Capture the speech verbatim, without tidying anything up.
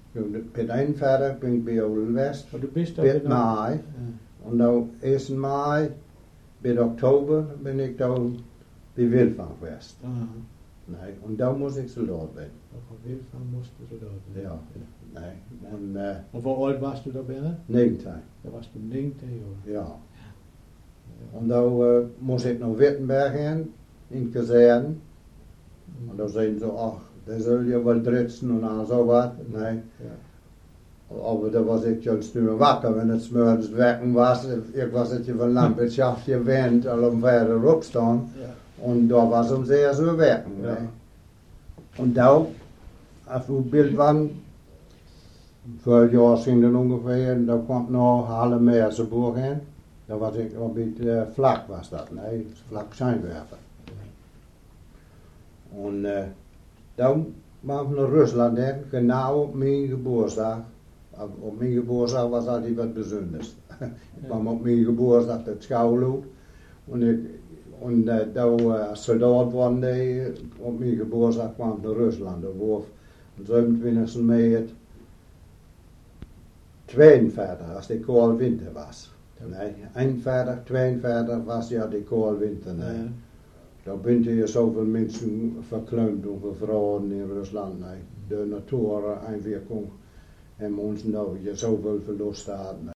Bij de eenenveertig ben ik bij Oden West, Og du bist der bij ved mei. Ja. En dan eerste mei, bij oktober, ben ik dan bij Wildvang West. Aha. Nee, en dan moest ik soldaat zijn. Og fra Vilfang musst du så der. Ja, nee. En uh, Og hvor alt warst du der binnen? negentien. Der warst du negentien jaar. Ja. En dan uh, moest ik naar Wittenberg gaan, in kazerne. En dan zeiden ze, ach, daar zul je wel dritsen en al zo wat. Nee. Ja. Aber da was ik juist nu wakker, wenn het smorgens wekken was. Ik was het je van landwirtschaft gewend, al om verder opstaan. Ja. En daar was om zeer zo werken. Ja. Nee. En dan, als we beeld waren, vijf jaar zijn dan ongeveer, en dan kwam nog Hallemeerse boer in. Dan was ik een beetje uh, vlak was dat, nee, vlak schijnwerper. En uh, dan waren we naar Rusland in, genau op mijn geboortedag. Op, op mijn geboortedag was altijd wat bijzonders. Ik kwam op mijn geboortedag uit Schouwloop. En ik, en uh, dan uh, als soldaat waren die, op mijn geboortedag kwam ik naar Rusland. Dan was het zevenentwintigste mei het tweeënveertig, als de koude winter was. Nee, eenenveertig, tweeënveertig was ja de koude winter. Nee. Ja. Dan ben je zoveel mensen verkleumd en gevroren in Rusland. Nee. De natuur, en weer kon en ons nou je zoveel verlust hadden.